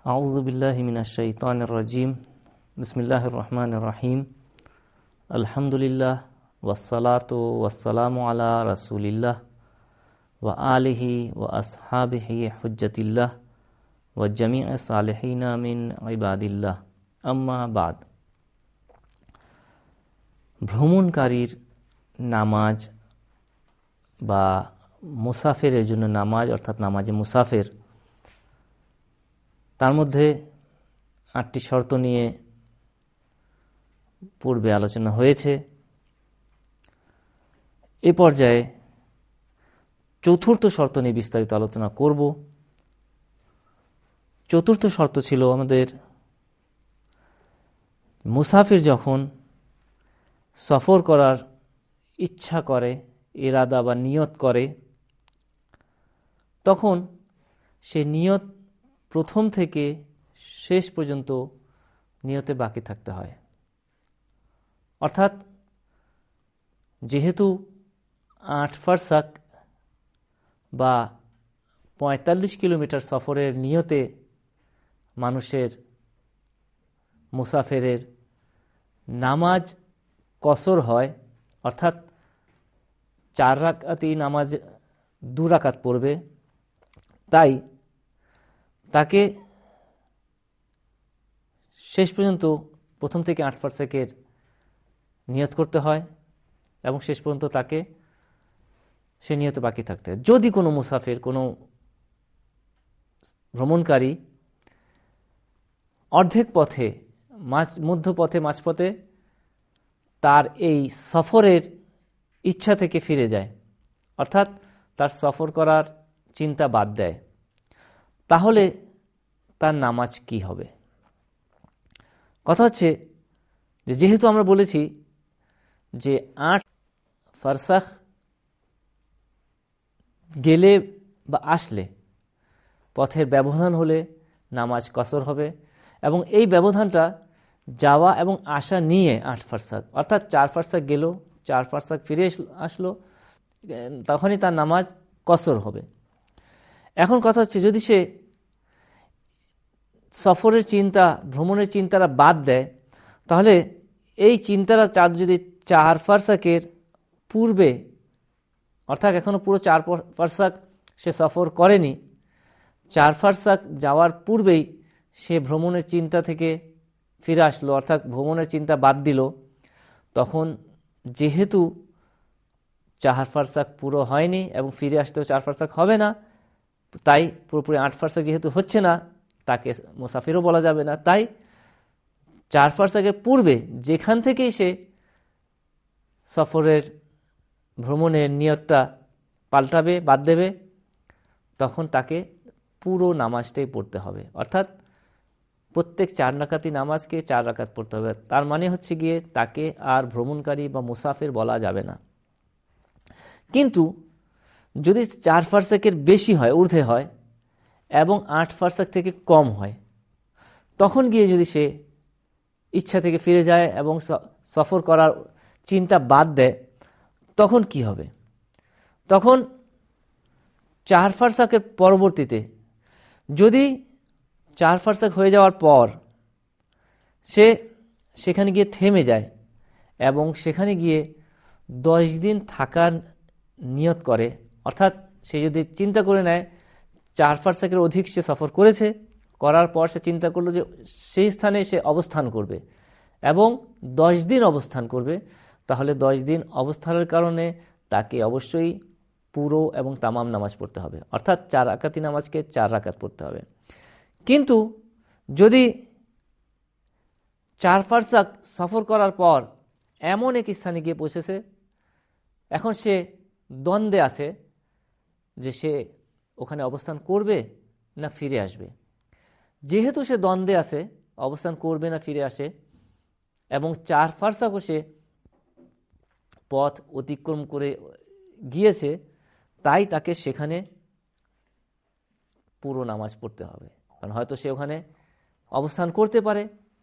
আউযু বিল্লাহি মিনাশ শাইতানির রাজিম। বিসমিল্লাহির রহমানির রহিম। আলহামদুলিল্লাহ ওয়াসসালাতু ওয়াসসালামু আলা রাসূলিল্লাহ ওয়া আলিহি ওয়া আসহাবিহি হুজ্জাতিল্লাহ ওয়া জামিউস সালিহিনা মিন ইবাদিল্লাহ। আম্মা বাদ। ভ্রমণকারীর নামাজ বা মুসাফিরের জন্য নামাজ, অর্থাৎ নামাজে মুসাফির, তার মধ্যে 8টি শর্ত নিয়ে পূর্বে আলোচনা হয়েছে। এ পর্যায়ে চতুর্থ শর্ত নিয়ে বিস্তারিত আলোচনা করব। চতুর্থ শর্ত ছিল, আমাদের মুসাফির যখন সফর করার ইচ্ছা করে, ইরাদা বা নিয়ত করে, তখন সে নিয়ত প্রথম থেকে শেষ পর্যন্ত নিয়তে বাকি থাকতে হয়। অর্থাৎ যেহেতু 8 ফারসাক বা 45 কিলোমিটার সফরের নিয়তে মানুষের, মুসাফিরের নামাজ কসর হয়, অর্থাৎ 4 রাকাতই নামাজ 2 রাকাত পড়বে, তাই তাকে শেষ পর্যন্ত প্রথম থেকে 8 ফারসাকের নিয়ত করতে হয় এবং শেষ পর্যন্ত তাকে সে নিয়তে বাকি থাকতে হয়। যদি কোনো মুসাফির, কোনো ভ্রমণকারী অর্ধেক পথে, মধ্যপথে, মাঝপথে তার এই সফরের ইচ্ছা থেকে ফিরে যায়, অর্থাৎ তার সফর করার চিন্তা বাদ দেয়, তাহলে তার নামাজ কি হবে? কথা হচ্ছে যে, যেহেতু আমরা বলেছি যে 8 ফারসাখ গেলে বা আসলে, পথের ব্যবধান হলে নামাজ কসর হবে, এবং এই ব্যবধানটা যাওয়া এবং আসা নিয়ে 8 ফারসাক, অর্থাৎ 4 ফারসাক গেল, 4 ফারসাক ফিরে আসলো, তখনই তার নামাজ কসর হবে। এখন কথা হচ্ছে, যদি সে সফরের চিন্তা, ভ্রমণের চিন্তাটা বাদ দেয়, তাহলে এই চিন্তাটা যদি 4 ফারসাকের পূর্বে, অর্থাৎ এখনো পুরো 4 ফারসাক সে সফর করেনি, 4 ফারসাক যাওয়ার পূর্বেই সে ভ্রমণের চিন্তা থেকে ফিরে আসলো, অর্থাৎ ভ্রমণের চিন্তা বাদ দিল, তখন যেহেতু 4 ফারসাক পুরো হয়নি এবং ফিরে আসতেও 4 ফারসাক হবে না, তাই পুরোপুরি 8 ফারসাক যেহেতু হচ্ছে না, তাকে মুসাফিরও বলা যাবে না। তাই 4 ফারসাকের পূর্বে যেখান থেকেই সে সফরের, ভ্রমণের নিয়তটা পাল্টাবে, বাদ দেবে, তখন তাকে পুরো নামাজটাই পড়তে হবে, অর্থাৎ প্রত্যেক 4 রাকাতি নামাজকে 4 রাকাত পড়তে হবে। তার মানে হচ্ছে গিয়ে তাকে আর ভ্রমণকারী বা মুসাফির বলা যাবে না। কিন্তু যদি 4 ফারসাকের বেশি হয়, ঊর্ধ্বে হয়, এবং 8 ফারসাক থেকে কম হয়, তখন গিয়ে যদি সে ইচ্ছা থেকে ফিরে যায় এবং সফর করার চিন্তা বাদ দেয়, তখন কি হবে? তখন 4 ফারসাকের পরবর্তীতে, যদি 4 ফারসাক হয়ে যাওয়ার পর সে সেখানে গিয়ে থেমে যায় এবং সেখানে গিয়ে 10 দিন থাকার নিয়ত করে, অর্থাৎ সে যদি চিন্তা করে নেয় 4 ফারসাকের অধিক সে সফর করেছে, করার পর সে চিন্তা করলো যে সেই স্থানে সে অবস্থান করবে এবং 10 দিন অবস্থান করবে, তাহলে 10 দিন অবস্থানের কারণে তাকে অবশ্যই পুরো এবং তামাম নামাজ পড়তে হবে, অর্থাৎ 4 রাকাতি নামাজকে 4 রাকাত পড়তে হবে। কিন্তু যদি 4 ফারসাক সফর করার পর এমন এক স্থানে গিয়ে পৌঁছেছে, এখন সে দ্বন্দ্বে আছে যে সে ওখানে অবস্থান করবে না ফিরে আসবে। যেহেতু সে দ্বন্দ্বে আছে, অবস্থান করবে না ফিরে আসে, এবং 4 ফারসাকও সে পথ অতিক্রম করে গিয়েছে, তাই তাকে সেখানে পুরো নামাজ পড়তে হবে। কারণ হয়তো সে ওখানে অবস্থান করতে পারে,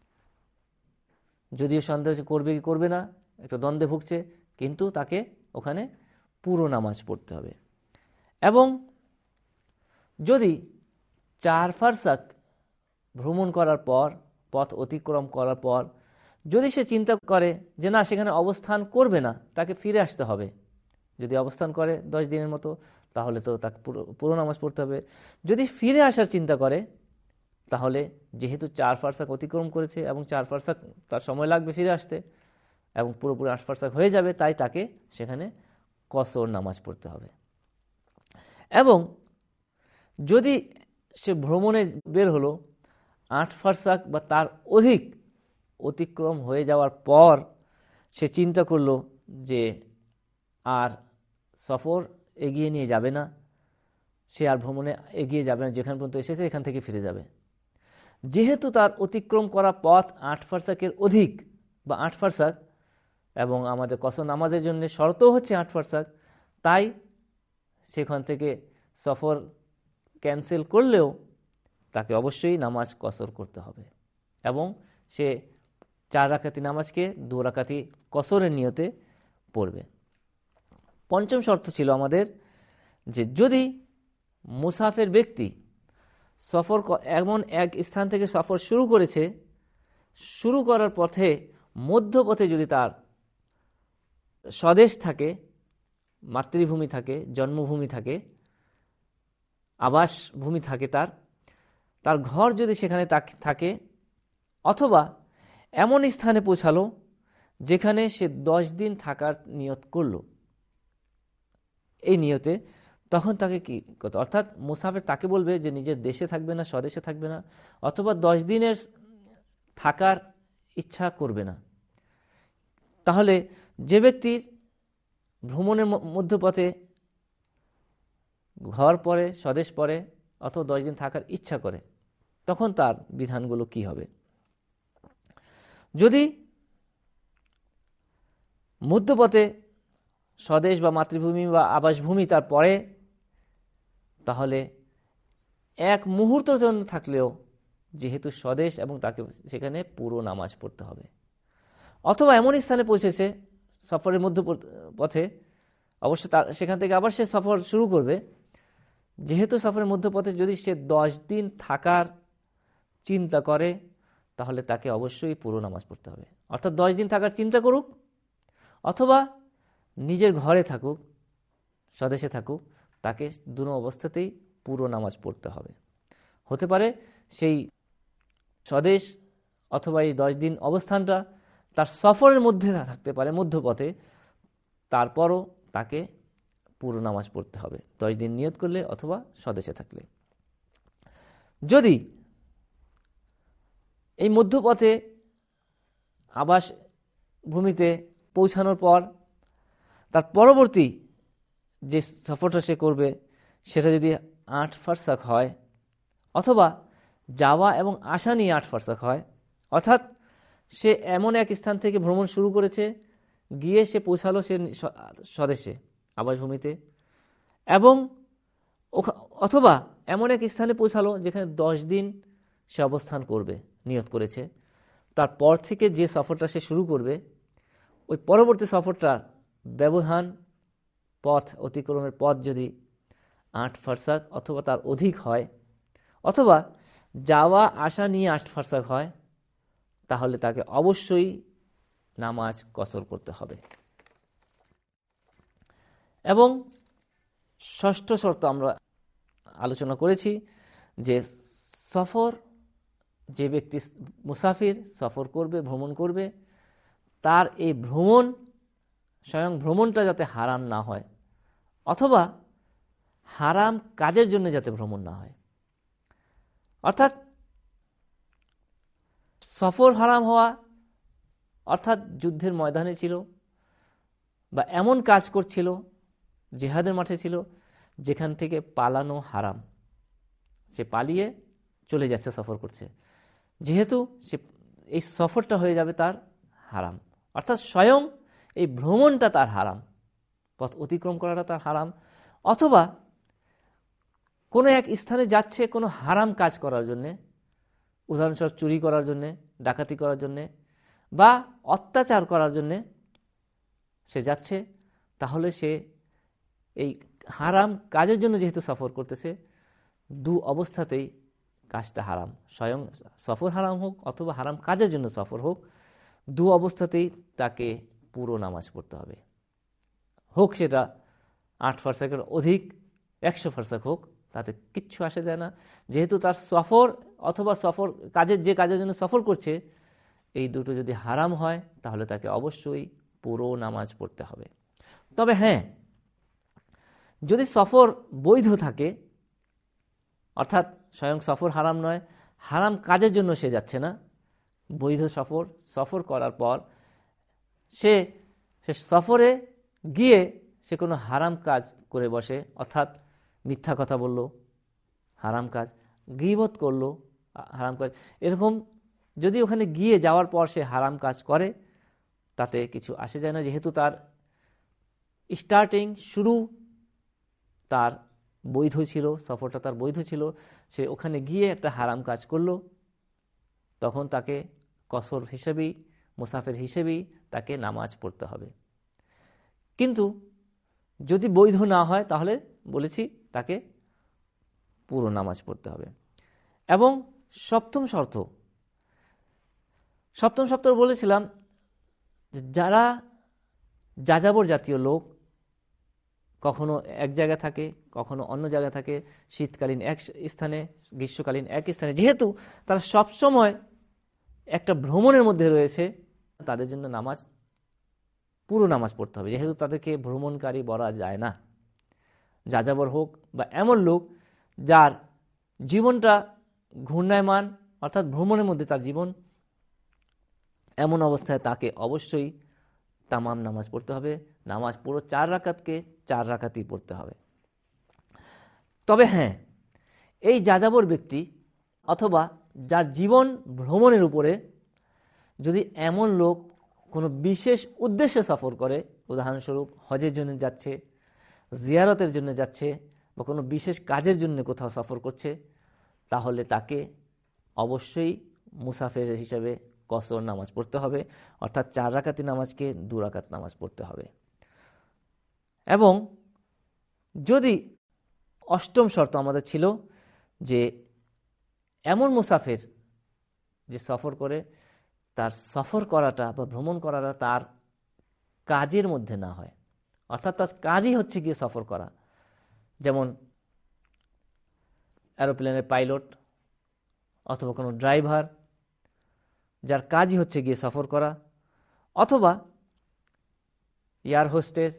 যদিও সন্দেহ করবে কি করবে না, একটা দ্বন্দ্বে ভুগছে, কিন্তু তাকে ওখানে পুরো নামাজ পড়তে হবে। এবং যদি 4 ফারসাক ভ্রমণ করার পর, পথ অতিক্রম করার পর যদি সে চিন্তা করে যে না সেখানে অবস্থান করবে না, তাকে ফিরে আসতে হবে, যদি অবস্থান করে 10 দিনের মতো, তাহলে তো তাকে পুরো নামাজ পড়তে হবে। যদি ফিরে আসার চিন্তা করে, তাহলে যেহেতু 4 ফারসাক অতিক্রম করেছে এবং 4 ফারসাক তার সময় লাগবে ফিরে আসতে এবং পুরোপুরি 8 ফারসাক হয়ে যাবে, তাই তাকে সেখানে কসর নামাজ পড়তে হবে। এবং যদি সে ভ্রমণে বের হলো 8 ফারসাক বা তার অধিক অতিক্রম হয়ে যাওয়ার পর সে চিন্তা করলো যে আর সফর এগিয়ে নিয়ে যাবে না, সে আর ভ্রমণে এগিয়ে যাবে না, যেখান পর্যন্ত এসেছে এখান থেকে ফিরে যাবে। যেহেতু তার অতিক্রম করা পথ 8 ফারসাকের অধিক বা 8 ফারসাক এবং আমাদের কসর নামাজের জন্য শর্তও হচ্ছে 8 ফারসাক, তাই সেখান থেকে সফর ক্যান্সেল করলেও তাকে অবশ্যই নামাজ কসর করতে হবে এবং সে 4 রাকাতি নামাজকে 2 রাকাতি কসরের নিয়তে পড়বে। পঞ্চম শর্ত ছিল আমাদের যে যদি মুসাফির ব্যক্তি সফর এমন এক স্থান থেকে সফর শুরু করেছে, শুরু করার পথে মধ্যপথে যদি তার স্বদেশ থাকে, মাতৃভূমি থাকে, জন্মভূমি থাকে, আবাসভূমি থাকে, তার ঘর যদি সেখানে থাকে, অথবা এমন স্থানে পৌঁছালো যেখানে সে 10 দিন থাকার নিয়ত করলো, এই নিয়তে, তখন তাকে কি করতে, অর্থাৎ মুসাফির তাকে বলবে যে নিজের দেশে থাকবে না, স্বদেশে থাকবে না, অথবা 10 দিনের থাকার ইচ্ছা করবে না। তাহলে যে ব্যক্তির ভ্রমণের মধ্যপথে ঘর পড়ে, স্বদেশ পড়ে, অথবা 10 দিন থাকার ইচ্ছা করে, তখন তার বিধানগুলো কি হবে? যদি মধ্যপথে স্বদেশ বা মাতৃভূমি বা আবাসভূমি তার পরে, তাহলে এক মুহূর্তের জন্য থাকলেও যেহেতু স্বদেশ এবং তাকে সেখানে পুরো নামাজ পড়তে হবে। অথবা এমন স্থানে পৌঁছেছে সফরের মধ্যপথে, অবশ্য তার সেখান থেকে আবার সে সফর শুরু করবে, যেহেতু সফরের মধ্যপথে যদি সে 10 দিন থাকার চিন্তা করে, তাহলে তাকে অবশ্যই পুরো নামাজ পড়তে হবে। অর্থাৎ 10 দিন থাকার চিন্তা করুক অথবা নিজের ঘরে থাকুক, স্বদেশে থাকুক, তাকে দুটো অবস্থাতেই পুরো নামাজ পড়তে হবে। হতে পারে সেই স্বদেশ অথবা এই 10 দিন অবস্থানটা তার সফরের মধ্যে থাকতে পারে, মধ্যপথে, তারপরও তাকে পুরো নামাজ পড়তে হবে 10 দিন নিয়ত করলে অথবা স্বদেশে থাকলে। যদি এই মধ্যপথে আবাস ভূমিতে পৌঁছানোর পর তার পরবর্তী যে সফরটা সে করবে সেটা যদি 8 ফারসাক হয়, অথবা যাওয়া এবং আসা নিয়ে 8 ফারসাক হয়, অর্থাৎ সে এমন এক স্থান থেকে ভ্রমণ শুরু করেছে, গিয়ে সে পৌঁছালো সে স্বদেশে, আবাসভূমিতে, এবং অথবা এমন এক স্থানে পৌঁছালো যেখানে 10 দিন সে অবস্থান করবে নিয়ত করেছে, তারপর থেকে যে সফরটা সে শুরু করবে, ওই পরবর্তী সফরটার ব্যবধান, পথ অতিক্রমের পথ যদি 8 ফারসাক অথবা তার অধিক হয়, অথবা যাওয়া আসা নিয়ে 8 ফারসাক হয়, তাহলে তাকে অবশ্যই নামাজ কসর করতে হবে। এবং ষষ্ঠ শর্ত আমরা আলোচনা করেছি যে সফর, যে ব্যক্তি মুসাফির সফর করবে, ভ্রমণ করবে, তার এই ভ্রমণ, স্বয়ং ভ্রমণটা যাতে হারাম না হয়, অথবা হারাম কাজের জন্য যাতে ভ্রমণ না হয়। অর্থাৎ সফর হারাম হওয়া অর্থাৎ যুদ্ধের ময়দানে ছিল বা এমন কাজ করছিল, জিহাদের মাঠে ছিল, যেখান থেকে পালানো হারাম, সে পালিয়ে চলে যাচ্ছে, সফর করছে, যেহেতু সে এই সফরটা হয়ে যাবে তার হারাম, অর্থাৎ স্বয়ং এই ভ্রমণটা তার হারাম, পথ অতিক্রম করাটা তার হারাম, অথবা কোনো এক স্থানে যাচ্ছে কোনো হারাম কাজ করার জন্যে, উদাহরণস্বরূপ চুরি করার জন্যে, ডাকাতি করার জন্যে বা অত্যাচার করার জন্যে সে যাচ্ছে, তাহলে সে এই হারাম কাজের জন্য যেহেতু সফর করতেছে, দু অবস্থাতেই কাজটা হারাম, স্বয়ং সফর হারাম হোক অথবা হারাম কাজের জন্য সফর হোক, দু অবস্থাতেই তাকে পুরো নামাজ পড়তে হবে। হোক সেটা 8 ফারসাকের অধিক, 100 ফারসাক হোক, তাতে কিচ্ছু আসে যায় না, যেহেতু তার সফর অথবা সফর কাজের যে কাজের জন্য সফর করছে এই দুটো যদি হারাম হয় তাহলে তাকে অবশ্যই পুরো নামাজ পড়তে হবে। তবে হ্যাঁ, যদি সফর বৈধ থাকে, অর্থাৎ স্বয়ং সফর হারাম নয়, হারাম কাজের জন্য সে যাচ্ছে না, বৈধ সফর, সফর করার পর সে সফরে গিয়ে সে কোনো হারাম কাজ করে বসে, অর্থাৎ মিথ্যা কথা বলল, হারাম কাজ, গীবত করলো, হারাম কাজ, এরকম যদি ওখানে গিয়ে যাওয়ার পর সে হারাম কাজ করে তাতে কিছু আসে যায় না, যেহেতু তার স্টার্টিং শুরু তার বৈধ ছিল, সফরটা তার বৈধ ছিল, সে ওখানে গিয়ে একটা হারাম কাজ করলো, তখন তাকে কসর হিসেবেই, মুসাফির হিসেবেই তাকে নামাজ পড়তে হবে। কিন্তু যদি বৈধ না হয় তাহলে বলেছি তাকে পুরো নামাজ পড়তে হবে। এবং সপ্তম শর্ত বলেছিলাম, যারা যাযাবর জাতীয় লোক, কখনো এক জায়গায় থাকে কখনো অন্য জায়গায় থাকে, শীতকালীন এক স্থানে, গ্রীষ্মকালীন এক স্থানে, যেহেতু তারা সবসময় একটা ভ্রমণের মধ্যে রয়েছে, তাদের জন্য পুরো নামাজ পড়তে হবে, যেহেতু তাদেরকে ভ্রমণকারী বলা যায় না। যাযাবর হোক বা এমন লোক যার জীবনটা ঘূর্ণায়মান, অর্থাৎ ভ্রমণের মধ্যে তার জীবন, এমন অবস্থায় তাকে অবশ্যই তামাম নামাজ পড়তে হবে। নামাজ পুরো 4 রাকাতকে 4 রাকাতই পড়তে হবে। তবে হ্যাঁ, এই যাযাবর ব্যক্তি অথবা যার জীবন ভ্রমণের উপরে, যদি এমন লোক কোনো বিশেষ উদ্দেশ্যে সফর করে, উদাহরণস্বরূপ হজের জন্য যাচ্ছে, জিয়ারতের জন্য যাচ্ছে, বা কোনো বিশেষ কাজের জন্য কোথাও সফর করছে, তাহলে তাকে অবশ্যই মুসাফির হিসাবে কসর নামাজ পড়তে হবে, অর্থাৎ 4 রাকাতি নামাজকে 2 রাকাত নামাজ পড়তে হবে। এবং যদি অষ্টম শর্ত আমাদের ছিল যে এমন মুসাফির যে সফর করে, তার সফর করাটা বা ভ্রমণ করাটা তার কাজের মধ্যে না হয়, অর্থাৎ তার কাজই হচ্ছে গিয়ে সফর করা, যেমন এরোপ্লেনের পাইলট অথবা কোনো ড্রাইভার যার কাজই হচ্ছে গিয়ে সফর করা, অথবা এয়ার হোস্টেস,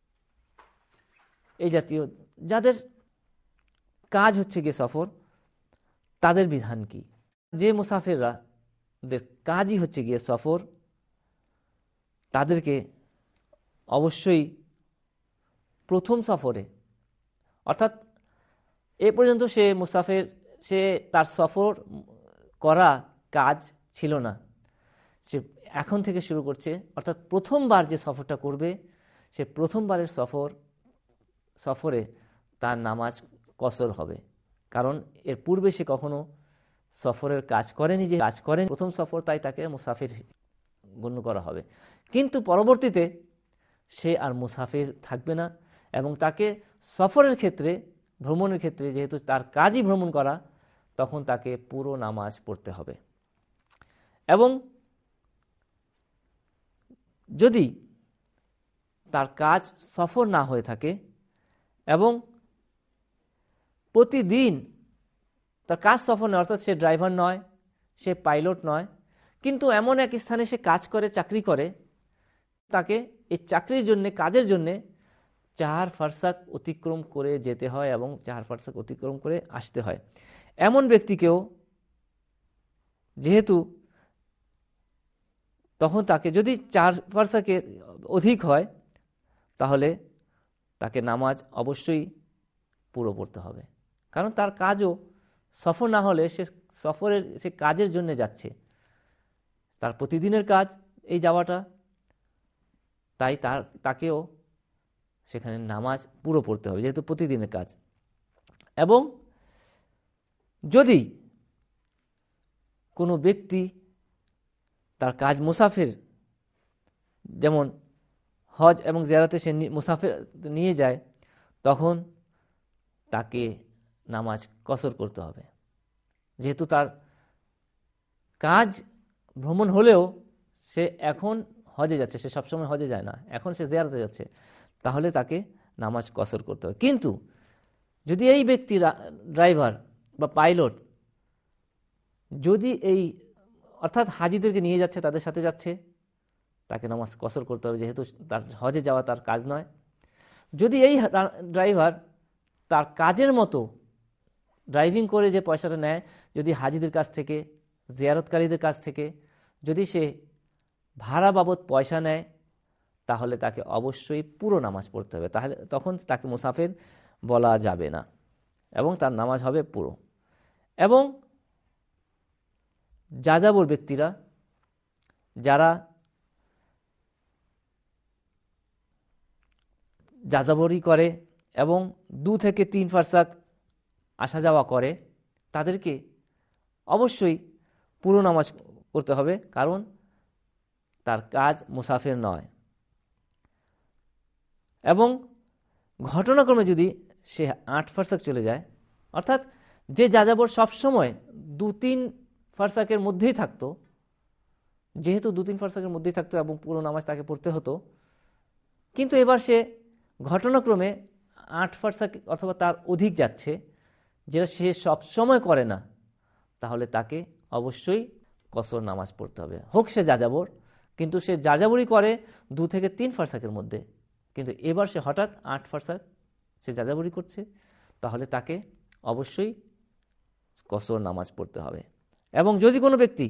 এই জাতীয় যাদের কাজ হচ্ছে গিয়ে সফর, তাদের বিধান কি? যে মুসাফিররা কাজই হচ্ছে গিয়ে সফর, তাদেরকে অবশ্যই প্রথম সফরে, অর্থাৎ এ পর্যন্ত সে মুসাফির, সে তার সফর করা কাজ ছিল না, সে এখন থেকে শুরু করছে, অর্থাৎ প্রথমবার যে সফরটা করবে, সে প্রথমবারের সফরে তার নামাজ কসর হবে, কারণ এর পূর্বে সে কখনো সফরের কাজ করেনি, যে কাজ করেন প্রথম সফর, তাই তাকে মুসাফির গণ্য করা হবে। কিন্তু পরবর্তীতে সে আর মুসাফির থাকবে না, এবং তাকে সফরের ক্ষেত্রে, ভ্রমণের ক্ষেত্রে, যেহেতু তার কাজই ভ্রমণ করা, তখন তাকে পুরো নামাজ পড়তে হবে। এবং যদি তার কাজ সফর না হয়ে থাকে এবং প্রতিদিন তার কাজ সফর নয়, অর্থাৎ সে ড্রাইভার নয়, সে পাইলট নয়, কিন্তু এমন এক স্থানে সে কাজ করে, চাকরি করে, তাকে এই চাকরির জন্য, কাজের জন্য 4 ফারসাক অতিক্রম করে যেতে হয় এবং 4 ফারসাক অতিক্রম করে আসতে হয়। এমন ব্যক্তিকেও, যেহেতু তখন তাকে যদি 4 ফারসাকের অধিক হয়, তাহলে তাকে নামাজ অবশ্যই পুরো পড়তে হবে, কারণ তার কাজও সফর না হলে সে কাজের জন্য যাচ্ছে, তার প্রতিদিনের কাজ এই যাওয়াটা, তাই তাকেও সেখানে নামাজ পুরো পড়তে হবে, যেহেতু প্রতিদিনের কাজ। এবং যদি কোনো ব্যক্তি তার কাজ মুসাফির, যেমন হজ এবং জিয়ারতে সে মুসাফির নিয়ে যায়, তখন তাকে নামাজ কসর করতে হবে, যেহেতু তার কাজ ভ্রমণ হলেও সে এখন হজে যাচ্ছে, সে সবসময় হজে যায় না, এখন সে জিয়ারতে যাচ্ছে, তাহলে তাকে নামাজ কসর করতে হবে। কিন্তু যদি এই ব্যক্তি ড্রাইভার বা পাইলট যদি এই অর্থাৎ হাজিদেরকে নিয়ে যাচ্ছে, তাদের সাথে যাচ্ছে, তাকে নামাজ কসর করতে হবে, যেহেতু তার হজে যাওয়া তার কাজ নয়। যদি এই ড্রাইভার তার কাজের মতো ড্রাইভিং করে যে পয়সাটা নেয়, যদি হাজিদের কাছ থেকে, জিয়ারতকারীদের কাছ থেকে যদি সে ভাড়া বাবদ পয়সা নেয়, তাহলে তাকে অবশ্যই পুরো নামাজ পড়তে হবে, তাহলে তখন তাকে মুসাফির বলা যাবে না এবং তার নামাজ হবে পুরো। এবং যাযাবর ব্যক্তিরা যারা যাযাবরি করে এবং 2 থেকে 3 ফারসাক আসা যাওয়া করে, তাদেরকে অবশ্যই পুরো নামাজ করতে হবে, কারণ তার কাজ মুসাফির নয়। এবং ঘটনাক্রমে যদি সে 8 ফারসাক চলে যায়, অর্থাৎ যে যাযাবর সবসময় 2-3 ফারসাকের মধ্যেই থাকতো, যেহেতু 2-3 ফারসাকের মধ্যেই থাকতো এবং পুরো নামাজ তাকে পড়তে হতো, কিন্তু এবার সে ঘটনাক্রমে 8 ফারসাক অথবা তার অধিক যাচ্ছে, যেটা সে সবসময় করে না, তাহলে তাকে অবশ্যই কসর নামাজ পড়তে হবে। হোক সে যাযাবর, কিন্তু সে যাযাবরই করে 2 থেকে 3 ফারসাকের মধ্যে, কিন্তু এবার সে হঠাৎ 8 ফারসাক সে যাযাবরি করছে, তাহলে তাকে অবশ্যই কসর নামাজ পড়তে হবে। এবং যদি কোনো ব্যক্তি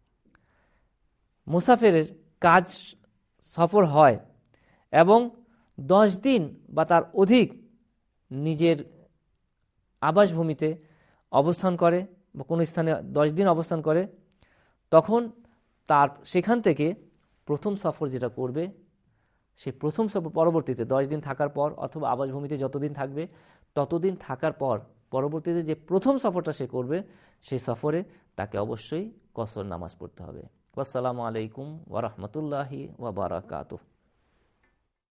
মুসাফিরের কাজ সফর হয় এবং 10 দিন বা তার অধিক নিজের আবাসভূমিতে অবস্থান করে বা কোনো স্থানে 10 দিন অবস্থান করে, তখন তার সেখান থেকে প্রথম সফর যেটা করবে, সেই প্রথম সফর পরবর্তীতে 10 দিন থাকার পর অথবা আবাসভূমিতে যতদিন থাকবে ততদিন থাকার পর পরবর্তীতে যে প্রথম সফরটা সে করবে, সেই সফরে তাকে অবশ্যই কসর নামাজ পড়তে হবে। আসসালামু আলাইকুম ওয়া রাহমাতুল্লাহি ওয়া বারাকাতুহু।